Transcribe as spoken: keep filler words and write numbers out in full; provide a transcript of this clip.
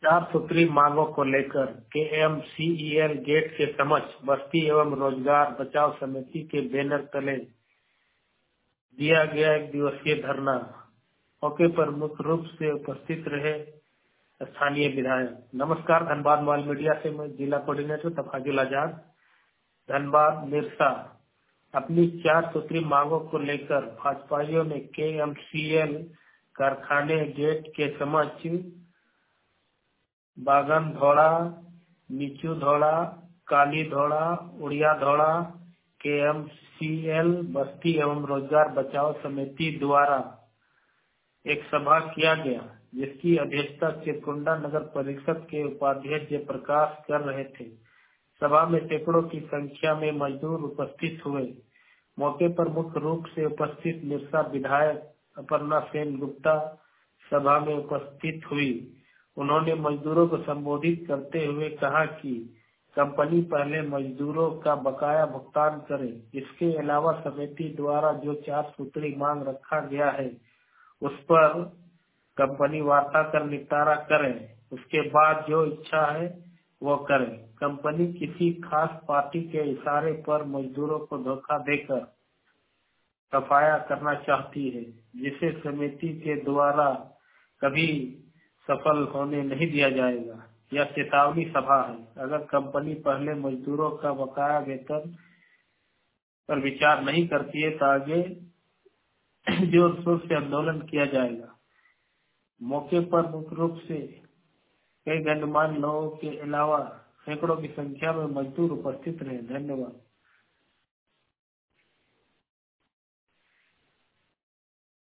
चार सूत्री मांगों को लेकर केएमसीईएल गेट के समक्ष बस्ती एवं रोजगार बचाव समिति के बैनर तले दिया गया एक दिवसीय धरना। मौके पर मुख्य रूप से उपस्थित रहे स्थानीय विधायक। नमस्कार, धनबाद मोबाइल मीडिया से मैं जिला कोऑर्डिनेटर तफाजुल आजाद, धनबाद मिर्सा। अपनी चार सूत्री मांगों को लेकर भाजपाइयों ने केएमसीएल कारखाने गेट के समक्ष बागन धौड़ा, नीचू धौड़ा, काली धौड़ा, उड़िया धौड़ा केएमसीएल बस्ती एवं रोजगार बचाओ समिति द्वारा एक सभा किया गया, जिसकी अध्यक्षता चिरकुंडा नगर परिषद के उपाध्यक्ष जयप्रकाश कर रहे थे। सभा में सैकड़ों की संख्या में मजदूर उपस्थित हुए। मौके पर मुख्य रूप से उपस्थित मिर्सा विधायक अपर्णा सेन गुप्ता सभा में उपस्थित हुई। उन्होंने मजदूरों को संबोधित करते हुए कहा कि कंपनी पहले मजदूरों का बकाया भुगतान करे। इसके अलावा समिति द्वारा जो चार सूत्री मांग रखा गया है, उस पर कंपनी वार्ता कर निपटारा करे। उसके बाद जो इच्छा है वो करे। कंपनी किसी खास पार्टी के इशारे पर मजदूरों को धोखा देकर सफाया करना चाहती है, जिसे समिति के द्वारा कभी सफल होने नहीं दिया जाएगा। यह चेतावनी सभा है। अगर कंपनी पहले मजदूरों का बकाया वेतन पर विचार नहीं करती है तो आगे जोर शोर से आंदोलन किया जाएगा। मौके पर मुख्य रूप से कई गणमान्य लोगों के अलावा सैकड़ों की संख्या में मजदूर उपस्थित रहे। धन्यवाद।